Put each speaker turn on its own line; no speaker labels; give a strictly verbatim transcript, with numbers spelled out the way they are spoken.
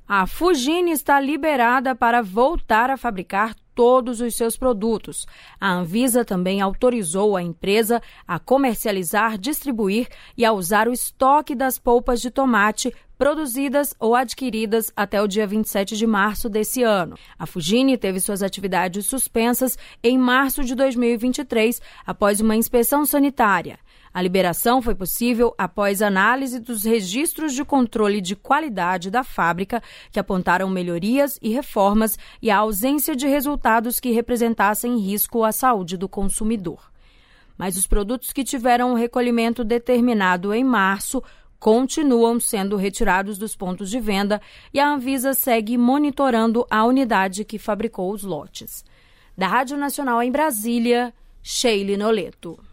A Fugine está liberada para voltar a fabricar todos os seus produtos. A Anvisa também autorizou a empresa a comercializar, distribuir e a usar o estoque das polpas de tomate produzidas ou adquiridas até o dia vinte e sete de março desse ano. A Fugine teve suas atividades suspensas em março de dois mil e vinte e três, após uma inspeção sanitária. A liberação foi possível após análise dos registros de controle de qualidade da fábrica, que apontaram melhorias e reformas e a ausência de resultados que representassem risco à saúde do consumidor. Mas os produtos que tiveram o recolhimento determinado em março continuam sendo retirados dos pontos de venda e a Anvisa segue monitorando a unidade que fabricou os lotes. Da Rádio Nacional em Brasília, Sheila Noleto.